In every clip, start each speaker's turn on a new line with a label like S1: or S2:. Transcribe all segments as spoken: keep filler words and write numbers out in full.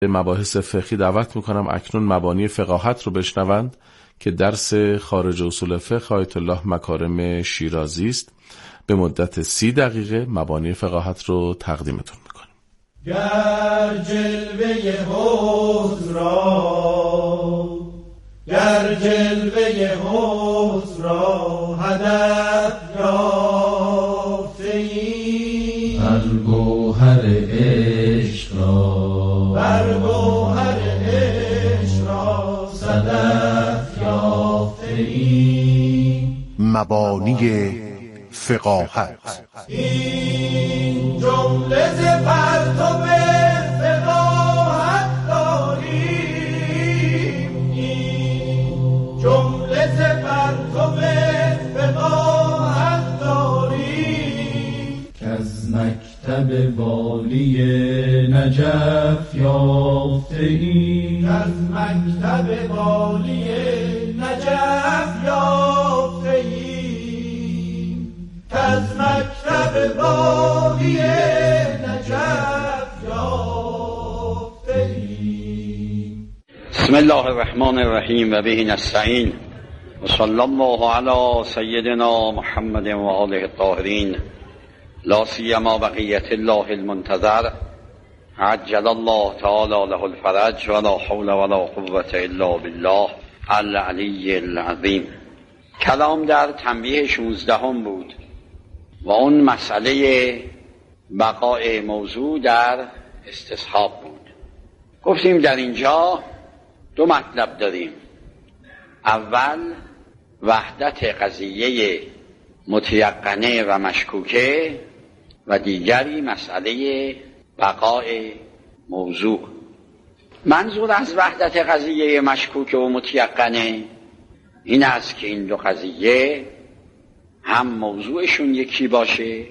S1: مباحث فقهی دعوت میکنم اکنون مبانی فقاهت رو بشنوند که درس خارج اصول فقه آیت الله مکارم شیرازی است. به مدت سی دقیقه مبانی فقاهت رو تقدیمتون میکنم.
S2: گر جلوه حسن را گر جلوه حسن را هدف یافته‌ای،
S3: بر گوهر عشق را
S2: بر گوهر عشق را صدف یافته‌ای.
S4: مبانی فقاهت
S2: این جمله ز پرتو فقاهت داریم، این جمله ز پرتو فقاهت داریم،
S3: کز مکتب والی نجف یافته‌ای،
S2: از مکتب والی نجف یافته‌ای، از مکتب والی نجف یافته‌ای.
S5: بسم الله الرحمن الرحیم و به نستعین و صلی الله علی سیدنا محمد و آله الطاهرین، لا سیما بقیت الله المنتظر عجل الله تعالی له الفرج ولا حول ولا قوة الا بالله العلی العظیم. کلام در تنبیه شانزدهم بود و اون مسئله بقای موضوع در استصحاب بود. گفتیم در اینجا دو مطلب داریم. اول وحدت قضیه متیقنه و مشکوکه و دیگری مسئله بقای موضوع. منظور از وحدت قضیه مشکوکه و متیقنه این است که این دو قضیه هم موضوعشون یکی باشه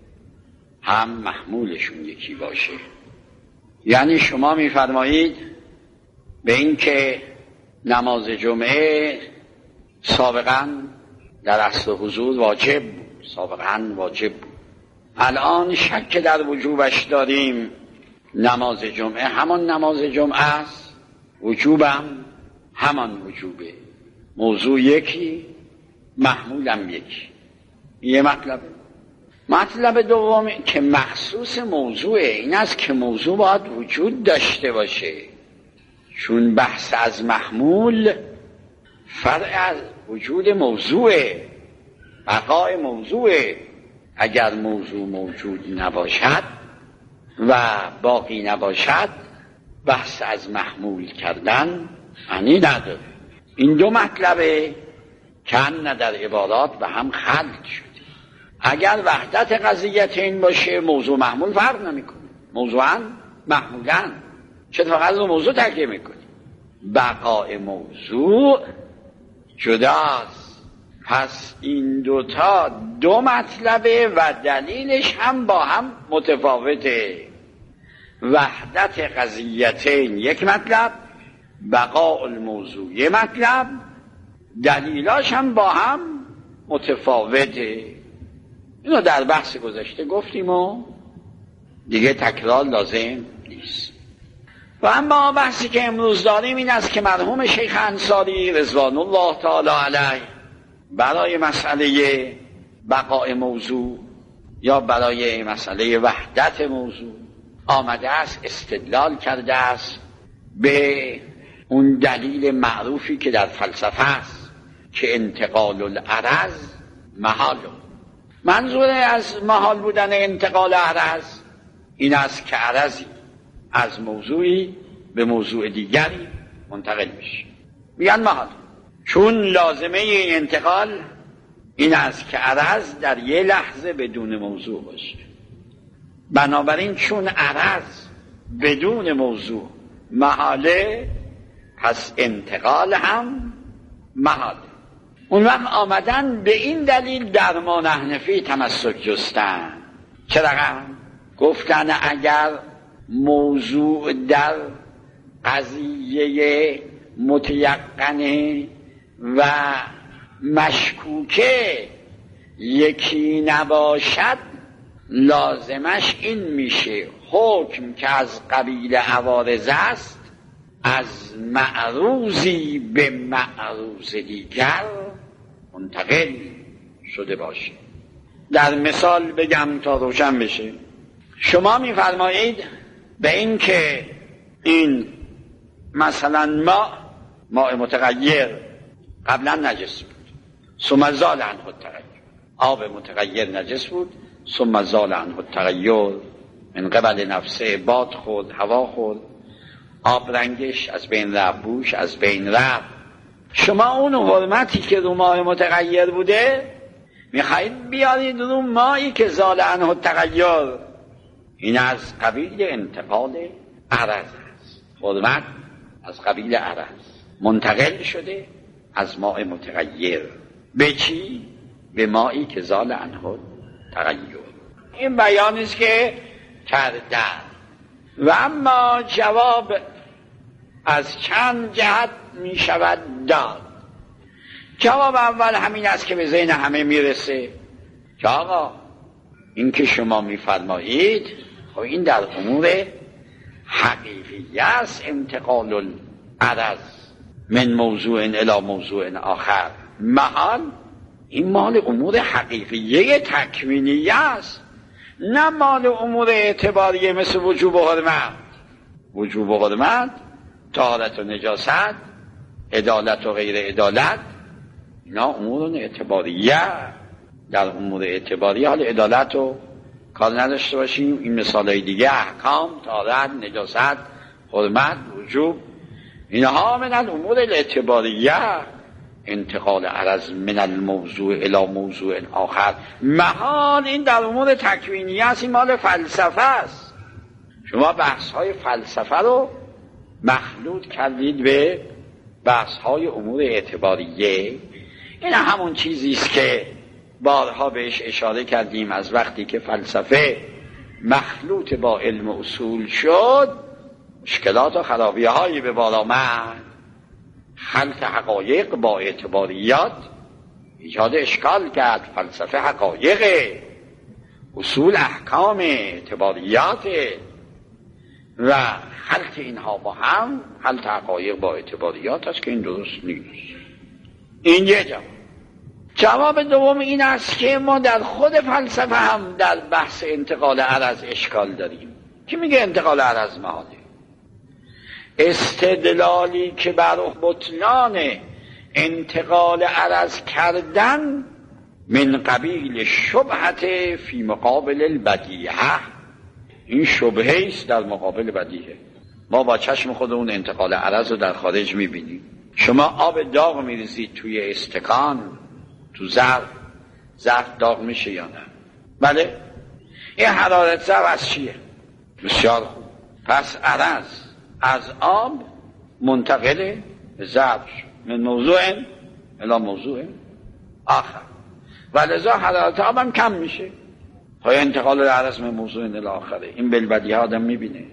S5: هم محمولشون یکی باشه. یعنی شما میفرمایید به این که نماز جمعه سابقا در اصل حضور واجب بود، سابقا واجب بود، الان شک در وجوبش داریم، نماز جمعه همان نماز جمعه است، وجوبم همان وجوبه، موضوع یکی محمولم یکی. یه مطلب. مطلب دوم که مخصوص موضوعه این است که موضوع باید وجود داشته باشه، چون بحث از محمول فرع از وجود موضوعه، بقای موضوعه. اگر موضوع موجود نباشد و باقی نباشد بحث از محمول کردن معنی نداره. این دو مطلبه کن در عبارات به هم خلط شده. اگر وحدت قضیت این باشه موضوع محمول فرق نمیکنه، موضوعاً محمولاً چه فقط رو موضوع تکیه میکنه. بقای موضوع جداست. پس این دوتا دو مطلبه و دلیلش هم با هم متفاوته. وحدت قضیتین یک مطلب، بقاء الموضوع یک مطلب، دلیلاش هم با هم متفاوته. اینو در بحث گذشته گفتیم و دیگه تکرار لازم نیست. و اما بحثی که امروز داریم این است که مرحوم شیخ انصاری رضوان الله تعالی علیه برای مسئله بقاء موضوع یا برای مسئله وحدت موضوع آمده است استدلال کرده است به اون دلیل معروفی که در فلسفه است که انتقال العرض محال. منظور از محال بودن انتقال عرض این است که عرضی از موضوعی به موضوع دیگری منتقل میشه، میگن محال. چون لازمه این انتقال این است که عرض در یه لحظه بدون موضوع باشه، بنابراین چون عرض بدون موضوع محاله پس انتقال هم محاله. اون وقت آمدن به این دلیل در ما حنفی تمسک جستن. چرا؟ گفتن اگر موضوع در قضیه متیقنه و مشکوکه یکی نباشد لازمش این میشه حکم که از قبیل عوارض است از معروضی به معروض دیگر منتقل شده باشه. در مثال بگم تا روشن بشه. شما میفرمایید به این که این مثلا ما ماء متغیر قبلا نجس بود ثم زال عنه التغیر، آب متغیر نجس بود ثم زال عنه التغیر، من قبل نفسه باد خورد هوا خورد آب رنگش از بین رفت بوش از بین رفت. شما اون حرمتی که رو ماء متغیر بوده میخواید بیارید رو مایی که زال عنه التغیر. این از قبیل انتقال عرض است. حرمت از قبیل عرض منتقل شده از ماء متغیر به چی؟ به مایی که زال عنه التغیر. این بیانی است که کردن. و اما جواب از چند جهت می شود داد. جواب اول همین است که به ذهن همه میرسه که آقا این که شما میفرمایید خب این در امور حقیقی است، انتقال العرض من موضوع الی موضوع آخر. محال این مال امور حقیقیه تکوینیه است، نه مال امور اعتباریه مثل وجوب و حرمت. وجوب و حرمت، طهارت و نجاست، عدالت و غیر عدالت، اینا امور اعتباریه. در امور اعتباریه حال عدالت رو کار نداشته باشیم. این مثالای دیگه احکام، طهارت، نجاست، حرمت، وجوب، اینها من الامور الاعتباریه. انتقال عرض من الموضوع الی موضوع آخر محال این در امور تکوینیه است، این مال فلسفه است. شما بحث های فلسفه رو مخلوط کردید به بحث های امور اعتباریه. این همون چیزی است که بارها بهش اشاره کردیم. از وقتی که فلسفه مخلوط با علم اصول شد مشکلات و خرابی هایی به بار آمد. خلط حقایق با اعتباریات ایجاد اشکال کرد. فلسفه حقایق، اصول احکام، اعتباریات و خلط اینها با هم، خلط حقایق با اعتباریات است که این درست نیست. این یه جواب. جواب دوم این است که ما در خود فلسفه هم در بحث انتقال عرض اشکال داریم. کی میگه انتقال عرض محاله؟ استدلالی که بر بطلان انتقال عرض کردن من قبیل شبهت فی مقابل البدیهه. این شبهه است در مقابل بدیهه. ما با چشم خودمون انتقال عرض رو در خارج میبینیم. شما آب داغ میریزید توی استکان، تو ظرف، ظرف داغ میشه یا نه؟ بله. این حرارت ظرف از چیه؟ بسیار خوب. پس عرض از آب منتقل به ظرف من موضوع الی موضوع آخر و لذا حرارت آب هم کم میشه. های انتقال عرض من موضوع الی آخره. این بالبدیهه آدم میبینه.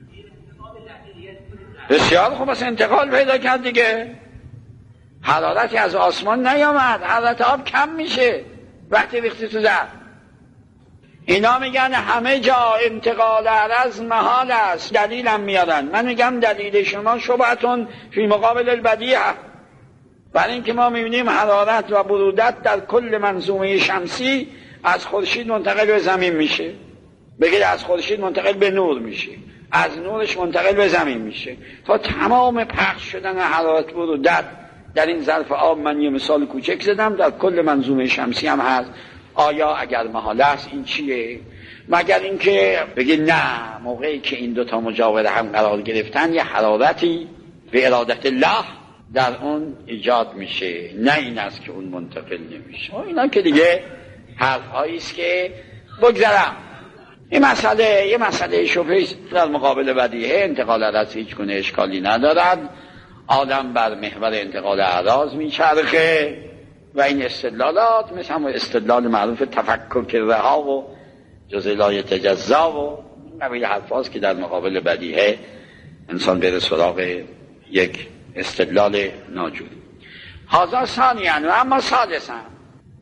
S5: بسیار خوب. پس انتقال پیدا کرد دیگه. حرارتی از آسمان نیامد، حرارت آب کم میشه وقتی ریختی تو ظرف. اینا میگن همه جا انتقال عرض محال است، دلیلم میارن. من میگم دلیل شما شبهتون فی مقابل البدیهه. برای اینکه ما میبینیم حرارت و برودت در کل منظومه شمسی از خورشید منتقل به زمین میشه. بگید از خورشید منتقل به نور میشه، از نورش منتقل به زمین میشه. تا تمام پخش شدن حرارت برودت در این ظرف آب، من یه مثال کوچک زدم، در کل منظومه شمسی هم هست. آیا اگر محال است این چیه؟ مگر اینکه بگید نه، موقعی که این دوتا مجاور هم قرار گرفتن یه حرارتی به ارادت الله در اون ایجاد میشه، نه این است که اون منتقل نمیشه. اینا که دیگه حرف‌هایی است که بگذارم. این مسئله یه مسئله شبهه در مقابل بدیهه. انتقال عرض هیچ گونه اشکالی ندارد. آدم بر محور انتقال اعراض میچرخه و این استدلالات مثل همون استدلال معروف تفکک رها و جزء لا یتجزا و قبیل حرفاست که در مقابل بدیهه انسان بره سراغ یک استدلال ناجوری. هذا ثانیاً. و اما ثالثاً،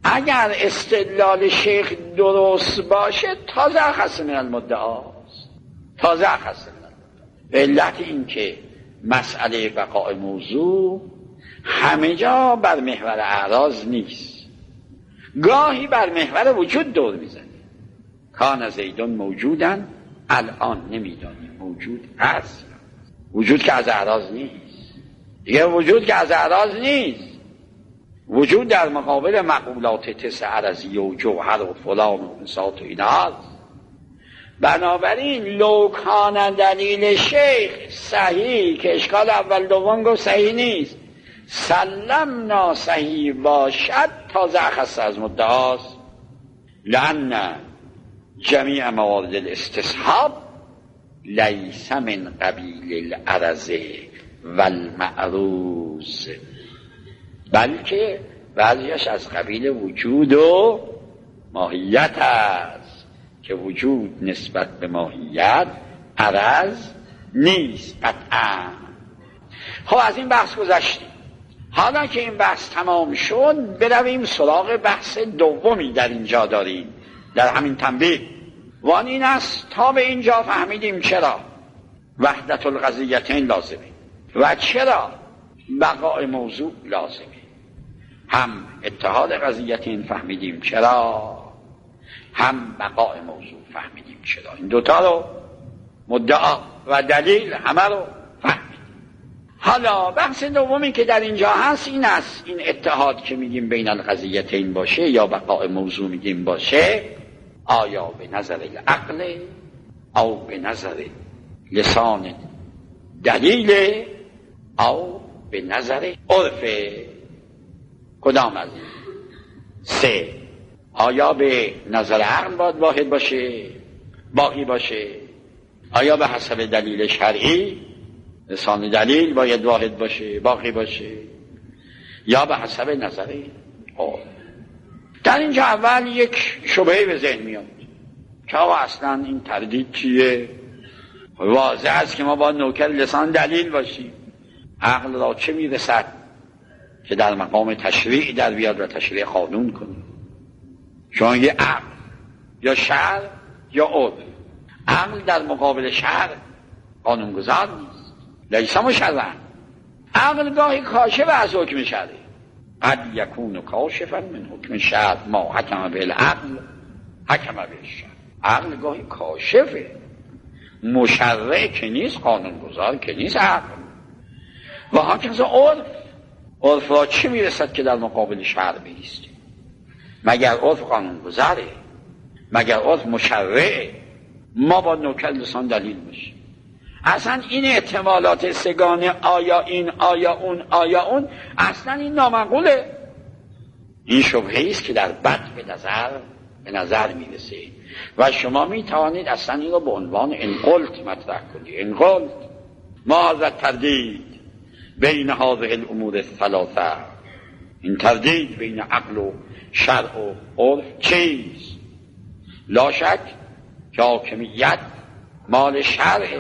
S5: اگر استدلال شیخ درست باشه تازه اخص من المدعاست، تازه اخص من المدعاست. به علت این که مسئله بقاء موضوع همه جا بر محور اعراض نیست، گاهی بر محور وجود دور میزنه. کان زیدون موجودن، الان نمیدانیم موجود هست. وجود که از اعراض نیست دیگه، وجود که از اعراض نیست. وجود در مقابل مقولات تسع عرضی و جوهر و فلان و انسات و ایناست. بنابراین لو کان دلیل شیخ صحیح، که اشکال اول دوم گفت صحیح نیست، سلمنا صحیح باشد تازه اخص از مدعاست. لأن جمیع موارد الاستصحاب لیس من قبیل العرض والمعروض، بلکه بعضیش از قبیل وجود و ماهیت است که وجود نسبت به ماهیت عرض نیست قطعا. خب از این بحث گذشتیم. حالا که این بحث تمام شد برویم سراغ بحث دومی در اینجا داریم در همین تنبیه، و آن این است تا به اینجا فهمیدیم چرا وحدت القضیتین لازمه و چرا بقاء موضوع لازمه. هم اتحاد قضیتین فهمیدیم چرا، هم بقاء موضوع فهمیدیم چرا. این دوتا رو مدعا و دلیل همه رو فهمیدیم. حالا بحث دومی که در اینجا هست این است، این اتحاد که میگیم بین القضیتین باشه یا بقاء موضوع میگیم باشه، آیا به نظر العقل او به نظر لسان دلیل او به نظر عرف؟ کدام از این سه؟ آیا به نظر عقل باید واحد باشه باقی باشه؟ آیا به حسب دلیل شرعی لسان دلیل باید واحد باشه باقی باشه؟ یا به حسب نظر عرف؟ در اینجا اول یک شبهه به ذهن میاد که آقا اصلا این تردید چیه؟ واضح است که ما با نوکر لسان دلیل باشیم. عقل را چه میرسد که در مقام تشریع در بیاد و تشریع قانون کنه؟ چون یه عقل یا شرع یا عرف. عقل در مقابل شرع قانونگذار نیست، لیس مشرعا. عقل گاهی کاشف از حکم شرعی، قد یکون کاشفا من حکم شرع ما حکم به العقل حکم به الشرع. عقل گاهی کاشفه، مشرع که نیست، قانونگذار که نیست عقل. و هاکذا عرف. عرف را چی میرسد که در مقابل شرع بیسته؟ مگر عرف قانونگذاره؟ مگر عرف مشرعه؟ ما با نوکر لسان دلیل باشیم. اصلا این احتمالات سگانه آیا این آیا اون آیا اون اصلا این نامعقوله. این شبهه است که در بد به نظر به نظر میرسه و شما میتوانید اصلا این رو به عنوان انقلت مطرح کنید. انقلت ما هذا تردید بین هذه الامور الثلاثه، این تردید بین عقل و شرع و عرف چیست؟ لا شک که حاکمیت مال شرعه.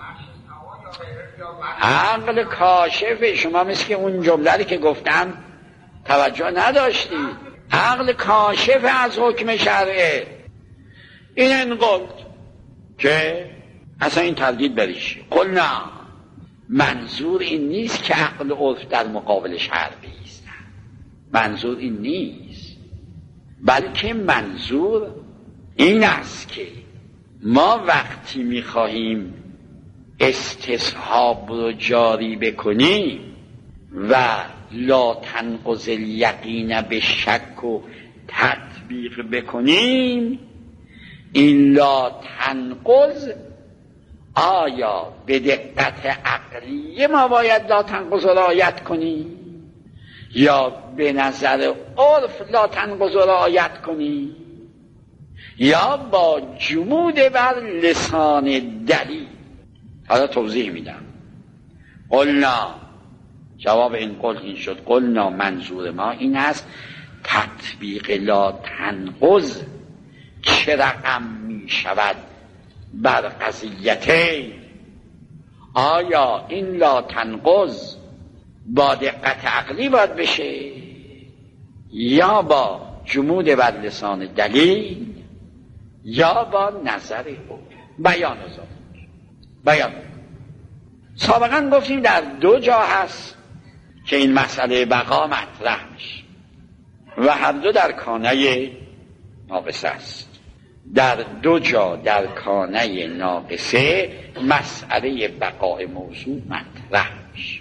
S5: عقل کاشف. شما مثل اون جمله که گفتم توجه نداشتید. عقل کاشف از حکم شرعه. این انقلت که اصلا این تردید بریشه. قل نه، منظور این نیست که عقل و عرف در مقابل شرع بیستن، منظور این نیست، بلکه منظور این است که ما وقتی میخواهیم استصحاب رو جاری بکنیم و لا تنقض الیقین به شک و تطبیق بکنیم، این لا تنقض آیا به دقت عقلیه ما باید لا تنقض را رعایت کنیم یا به نظر عرف لا تنقض را رعایت کنیم یا با جمود بر لسان دلیل؟ حالا توضیح میدم. قلنا، جواب این قول این شد، قلنا منظور ما این است تطبیق لا تنقض چه رقم می شود بر قضیتین. آیا این لا تنقض با دقت عقلی باید بشه یا با جمود بر لسان دلیل یا با نظر او. بیان ذات بیان. سابقا گفتیم در دو جا هست که این مسئله بقا مطرح میشه و هر دو در کانه ناقصه است. در دو جا در کانه ناقصه مسئله بقای موضوع مطرح میشه.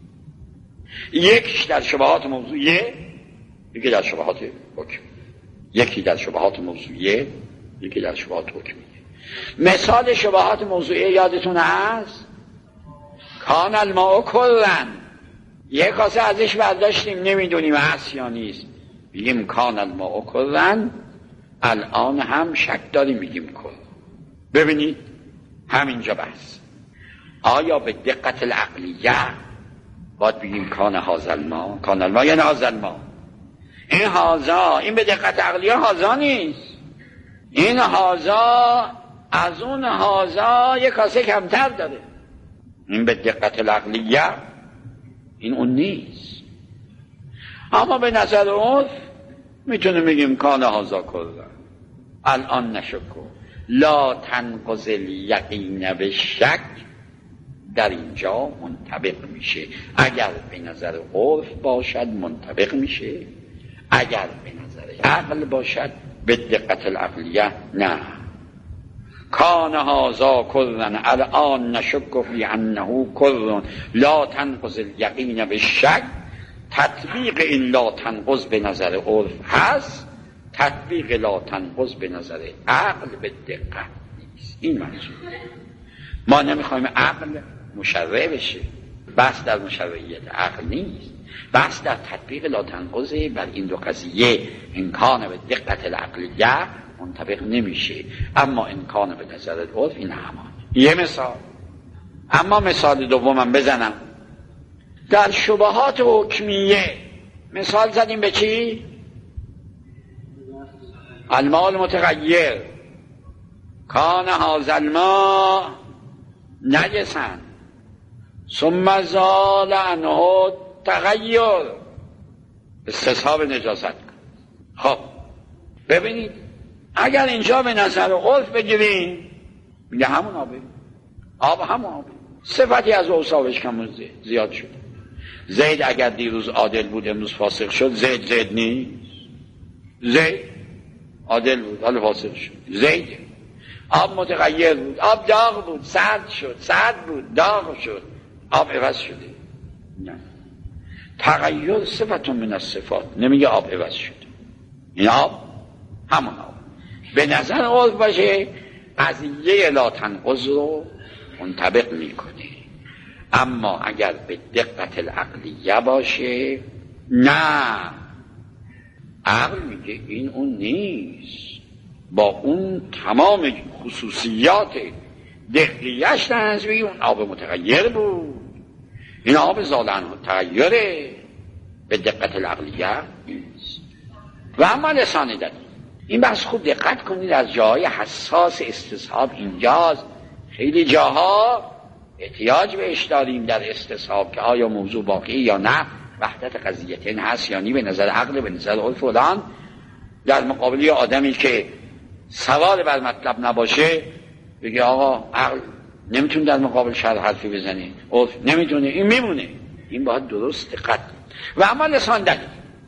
S5: یکیش در شبهات موضوعیه، یکی در شبهات حکم. یکی در شبهات موضوعیه، یکی در شبهات حکمیه. مثال شبهات موضوعیه یادتون هست؟ کان الماء کلن، یک کاسه ازش برداشتیم نمیدونیم هست یا نیست، بگیم کان الماء کلن. الان هم شک داریم میگیم کل. ببینید همینجا بس. آیا به دقت العقلیه باید بگیم کان هذا الماء؟ کان الماء یعنی هذا الماء. این هذا، این به دقت عقلیه هذا نیست. این هذا از اون هذا یک کاسه کمتر داره. این به دقت العقلیه این اون نیست. اما به نظر عرف میتونیم بگیم کان هذا کلن. الان نشکو لا تنقض الیقین به شک در اینجا منطبق میشه. اگر به نظر عرف باشد منطبق میشه، اگر به نظر عقل باشد به دقت العقلیه نه. کان هذا کلن الان نشک فی انه کلن لا تنقض الیقین به شک. تطبیق این لا تنقض به نظر عرف هست، تطبیق لا تنقض به نظر عقل به دقت نیست. این منظور. ما نمیخوایم عقل مشرع بشه، بحث در مشرعیت عقل نیست، بحث در تطبیق لا تنقض بر این دو قضیه. امکان به دقت العقلیه منطبق نمیشه، اما امکان به نظر عرف این همان. یه مثال. اما مثال دومم بزنم. در شبهات حکمیه مثال زدیم به چی؟ الماء المتغیر. کان هذا الماء نجسا ثم زال عنه تغیر. استصحاب نجاست. خب ببینید اگر اینجا به نظر عرف بگیریم میگه همون آبه، آب همون آبه، صفتی از اوصافش کم زیاد شد. زید اگر دیروز عادل بود امروز فاسق شد، زید زید نیست. زید عادل بود حالا فاسق شد، زید. آب متغیر بود، آب داغ بود سرد شد، سرد بود داغ شد، آب عوض شده. نه، تغییر صفتون من الصفات، نمیگه آب عوض شد. این آب همون آب. به نظر عرف باشه قضیه لا تنقض رو منطبق میکنه، اما اگر به دقت العقلیه باشه نه. عقل میگه این اون نیست، با اون تمام خصوصیات دقیقش تنظیمی اون آب متغیر بود، این آب زالن تغییره، به دقت العقلیه نیست. و اما لسان دلیل، این بحث خوب دقت کنید، از جاهای حساس استصحاب اینجاست. خیلی جاها احتیاج بهش داریم در استصحاب که آیا موضوع باقی یا نه، وحدت قضیتین هست یا نی، به نظر عقل به نظر عرف فلان. در مقابلی آدمی که سوال بر مطلب نباشه بگه آقا عقل نمیتونه در مقابل شرع حرفی بزنه، عرف نمیتونه، این میمونه. این باید درست دقت. و اما لسان دلیل،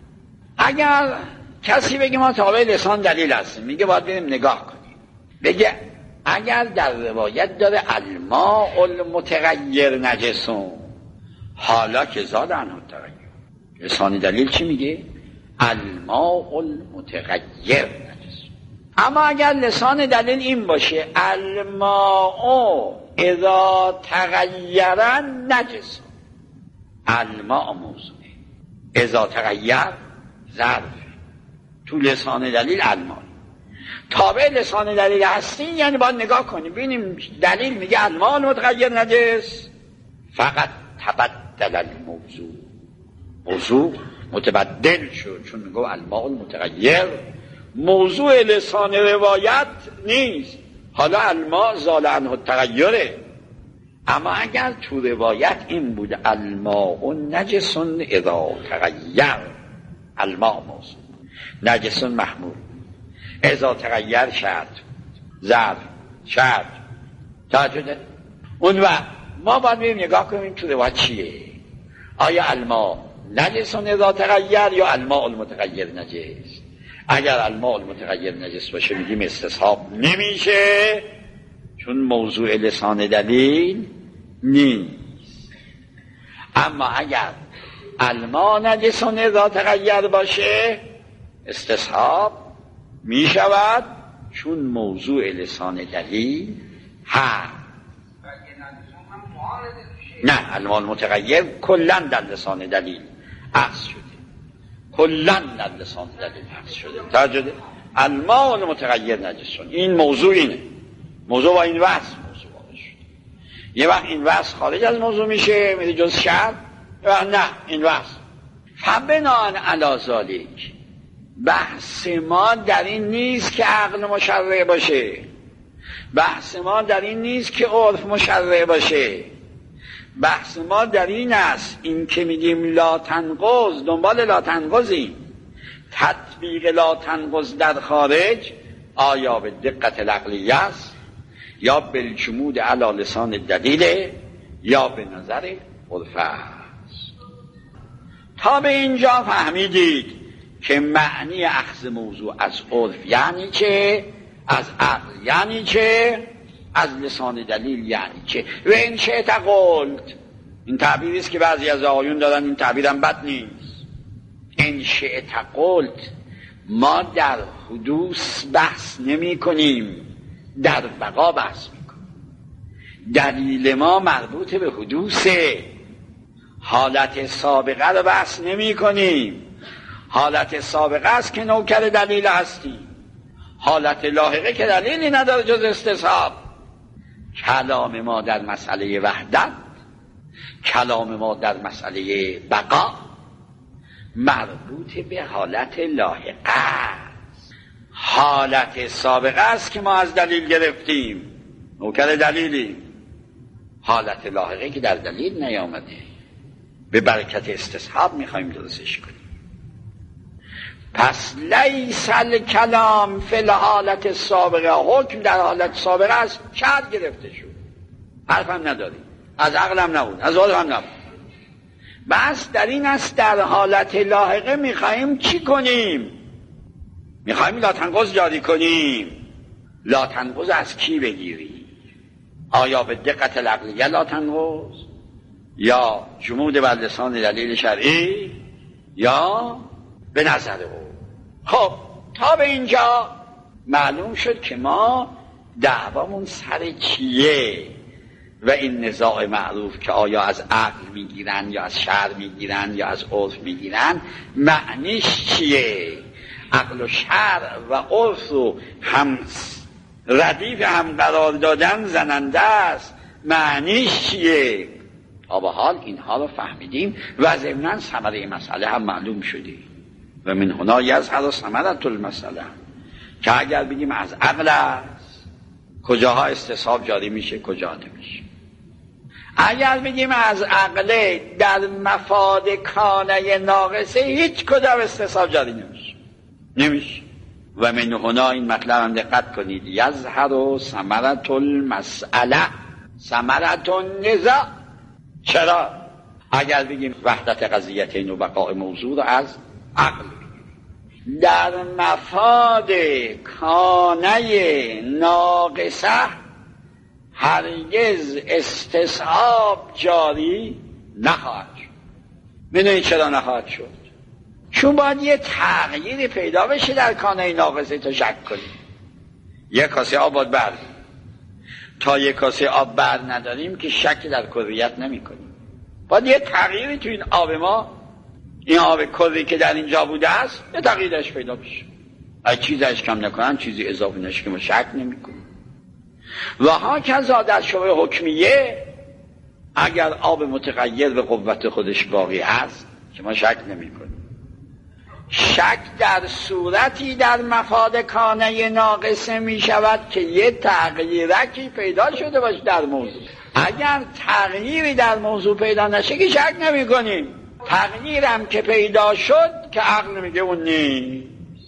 S5: اگر کسی بگه ما تابع لسان دلیل هستیم، میگه باید بریم نگاه کنیم. بگه اگر در روایت داره الماء المتغیر نجسون، حالا که زاد عنه تغییر، لسان دلیل چی میگه؟ الماء المتغیر نجسون. اما اگر لسان دلیل این باشه الماء اذا تغیر نجسون، الماء موضوعه، اذا تغیر ظرف، تو لسان دلیل الماء. تابع لسان دلیل هستین یعنی باید نگاه کنیم ببینیم دلیل میگه الماء المتغیر نجس، فقط تبدل الموضوع، موضوع متبدل شد، چون میگه الماء المتغیر موضوع لسان روایت نیست، حالا الماء زال عنه تغیره. اما اگر تو روایت این بود الماء نجس اذا تغیر، الماء موضوع، نجس محمول. اذا تغییر شرط ظرف شرط توجه. اون وقت ما باید بریم نگاه کنیم تو روایت چیه، آیا الماء نجس اذا تغییر یا الماء المتغیر نجس. اگر الماء المتغیر نجس باشه میگیم استصحاب نمیشه، چون موضوع لسان دلیل نیست. اما اگر الماء نجس اذا تغییر باشه استصحاب میشود، چون موضوع لسان دلیل هست. نه، الماء المتغیر کلن در لسان دلیل اخذ شده، کلن در لسان دلیل اخذ شده. توجه، الماء المتغیر نجسون، این موضوع اینه، موضوع با این وصف موضوع واقع شده. یه وقت این وصف خارج از موضوع میشه میره جز شرط، یه وقت نه این وصف. فبناء علی ذلک بحث ما در این نیست که عقل مشرع باشه، بحث ما در این نیست که عرف مشرع باشه، بحث ما در این است، این که میگیم لا تنقض، دنبال لا تنقضیم. تطبیق لا تنقض در خارج آیا به دقت العقلیه است یا بالجمود علی لسان دلیل یا به نظر عرف است. تا به اینجا فهمیدید که معنی اخذ موضوع از عرف یعنی چه، از عقل یعنی چه، از لسان دلیل یعنی چه. و این شئت قلت، این تعبیری است که بعضی از آقایون دارن، این تعبیرم بد نیست. این شئت قلت، ما در حدوث بحث نمی کنیم، در بقا بحث می کنیم. دلیل ما مربوط به حدوثه، حالت سابقه رو بحث نمی کنیم. حالت سابقه است که نوکر دلیل هستیم، حالت لاحقه که دلیلی نداره جز استصحاب. کلام ما در مسئله وحدت، کلام ما در مسئله بقا مربوط به حالت لاحقه است. حالت سابقه است که ما از دلیل گرفتیم، نوکر دلیلی. حالت لاحقه که در دلیل نیامده، به برکت استصحاب میخوایم درستش کنیم. پس لیس الکلام فی الحالت سابقه، حکم در حالت سابقه است، شرط گرفته شد، حرف هم نداریم، از عقل هم نبود، از عقل هم نبود. بس در این است در حالت لاحقه میخوایم چی کنیم؟ میخوایم لا تنقض جاری کنیم. لا تنقض از کی بگیریم؟ آیا به دقت العقلیه لا تنقض یا جمود بر لسان دلیل شرعی یا به نظر او؟ خب تا به اینجا معلوم شد که ما دعوامون سر چیه و این نزاع معروف که آیا از عقل میگیرن یا از شرع میگیرن یا از عرف میگیرن معنیش چیه. عقل و شرع و عرف رو هم ردیف هم قرار دادن زننده است، معنیش چیه؟ تا به حال اینها رو فهمیدیم و ضمناً ثمره مسئله هم معلوم شده و من هنا یظهر ثمرة المسئله، که اگر بگیم از عقل است کجاها استصحاب جاری میشه کجا نمیشه. اگر بگیم از عقل در مفاد کانه ناقصه هیچ کدام استصحاب جاری نمیشه نمیشه و من هنا این مطلب هم دقت کنید، یظهر ثمرة المسئله ثمرة النزاع. چرا؟ اگر بگیم وحدت قضیتین و بقاء موضوع رو از عقل در مفاد کانه ناقصه هرگز استصحاب جاری نخواهد شد. میدونید چرا نخواهد شد؟ چون باید یه تغییری پیدا بشه در کانه ناقصه تا شک کنیم. یه کاسه آب باید بر تا یه کاسه آب بر نداریم که شک در کلیت نمی کنیم. باید یه تغییری تو این آب ما، این آب کلی که در اینجا بوده است، یه تغییرش پیدا بشه. اگه چیزش کم نکنن چیزی اضافه نشه که ما شک نمی کنیم. و ها کذا در شبه حکمیه اگر آب متغیر به قوت خودش باقی هست که ما شک نمی کنیم، شک در صورتی در مفاد کانه ناقصه می شود که یه تغییرکی پیدا شده باشه در موضوع. اگر تغییری در موضوع پیدا نشه که شک نمی کنیم. تغییرم که پیدا شد که عقل میگه اون نیست.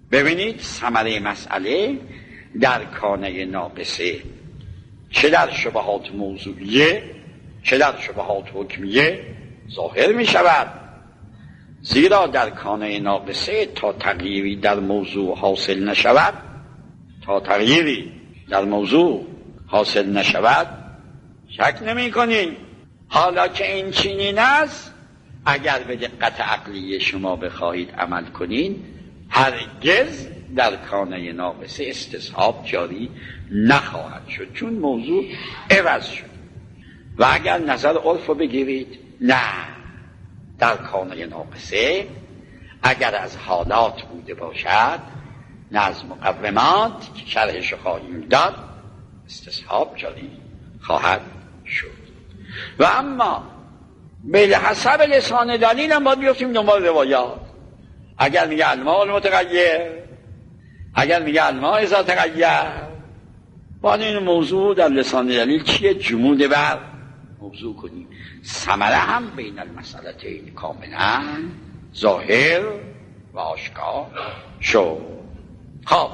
S5: ببینید ثمره مسئله در کانه ناقصه، چه در شبهات موضوعیه چه در شبهات حکمیه ظاهر می شود. زیرا در کانه ناقصه تا تغییری در موضوع حاصل نشود تا تغییری در موضوع حاصل نشود شک نمی کنی. حالا که این چنین است، اگر به دقت عقلی شما بخواهید عمل کنین، هرگز در کانه ناقصه استصحاب جاری نخواهد شد، چون موضوع عوض شد. و اگر نظر عرف رو بگیرید، نه، در کانه ناقصه اگر از حالات بوده باشد، نه از مقومات که شرحش خواهیم داد، استصحاب جاری خواهد شد. و اما به حسب لسان دلیل هم باید بیفتیم دنبال روایات. اگر میگه الماء المتغیر، اگر میگه الماء اذا تغیر، باید این موضوع در لسان دلیل چیه جمود بر موضوع کنیم. ثمره هم بین المسئلتین کاملا ظاهر و آشکار شد. خب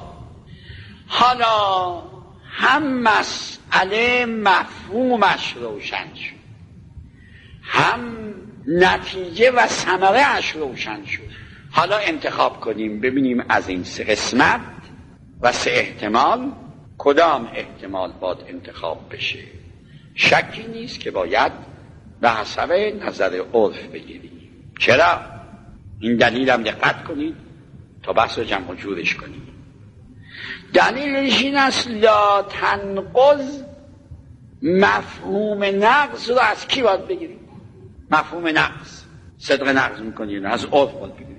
S5: حالا هم مسئله مفهومش روشن شد، هم نتیجه و ثمره اش روشن شد. حالا انتخاب کنیم ببینیم از این سه قسمت و سه احتمال کدام احتمال باید انتخاب بشه. شکی نیست که باید به حسب نظر عرف بگیریم. چرا؟ این دلیل هم دقت کنید تا بحث رو جمع و جورش کنید. دلیلش این است لا تنقض مفهوم نقض رو از کی باید بگیریم؟ مفهوم نقض صدق نقض میکنیم از عرف باید بگیریم.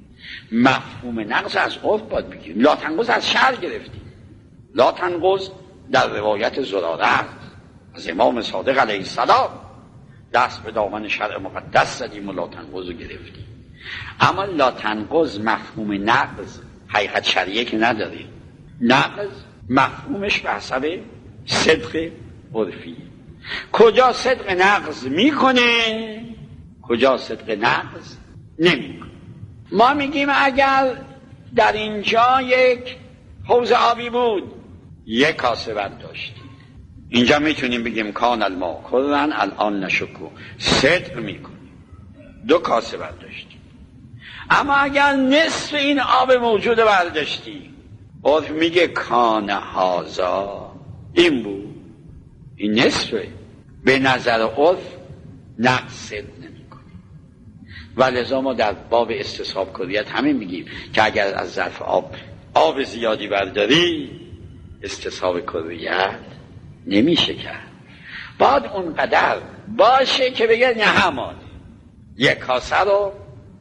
S5: مفهوم نقض از عرف باید بگیریم. لا تنقض از شرع گرفتیم. لا تنقض در روایت زراره از امام صادق علیه السلام دست به دامن شرع مقدس زدیم و لا تنقض رو گرفتیم. اما لا تنقض مفهوم نقض حقیقت شرعیه که نداریم. نقض مفهومش به حسب صدق عرفی، کجا صدق نقض میکنه کجا صدق نقض نمیکنه. ما میگیم اگر در اینجا یک حوض آبی بود، یک کاسه برداشتیم، اینجا میتونیم بگیم کان الماء کلن الان نشکو، صدق میکنیم، دو کاسه برداشتیم. اما اگر نصف این آب موجود برداشتیم، عرف میگه کان هازا، این بود، این نصفه. به نظر عرف نقص صدق نمیکنه. و لذا ما در باب استصحاب کلیت همین میگیم که اگر از ظرف آب آب زیادی برداری، استصحاب کلیت نمیشه کرد. باید اونقدر باشه که بگه نه همان یک کاسه رو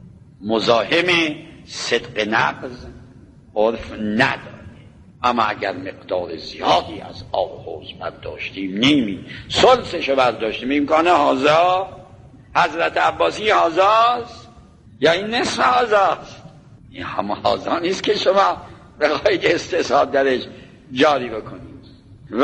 S5: مزاحم صدق نقض عرف نداره. اما اگر مقدار زیادی از آب حوض برداشتیم، نیمی سلسشو برداشتیم، امکانه هازا حضرت عباسی هازاست یا این نصف هازاست، این همه هازا نیست که شما بخواهید استصحاب درش جاری بکنید. و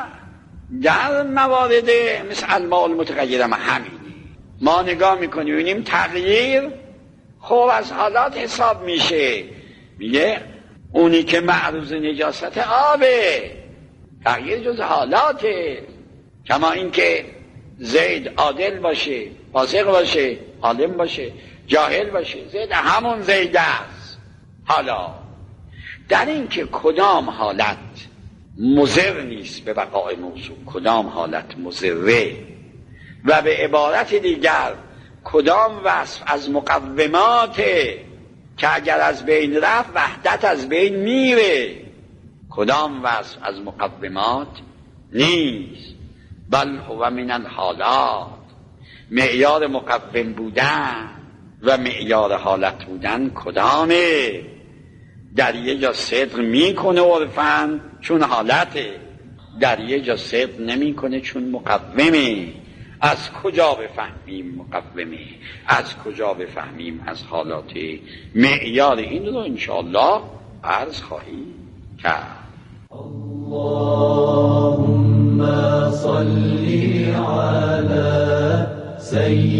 S5: در موارد مثل الماء المتغیر هم همینه. ما نگاه میکنیم ببینیم تغییر خوب از حالات حساب میشه. میگه اونی که معروض نجاست آبه، تغییر جز حالاته. کما این که زید عادل باشه، فاسق باشه، عالم باشه، جاهل باشه، زید همون زید است. حالا در این که کدام حالت مضر نیست به بقای موضوع، کدام حالت مضره، و به عبارت دیگر کدام وصف از مقومات که اگر از بین رفت وحدت از بین میره، کدام وصف از مقومات نیست. بل هو من الحالات، معیار مقوم بودن و معیار حالت بودن کدامه؟ در یه جا صدق میکنه عرفاً چون حالته، در یه جا صدق نمیکنه چون مقومه. از کجا بفهمیم مقومه؟ از کجا بفهمیم از حالات؟ معیار این رو انشاءالله عرض خواهیم کرد.
S3: اللهم صل علی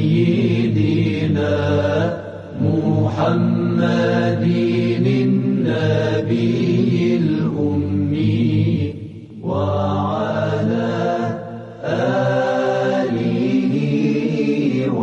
S3: سیدنا محمد النبی نبی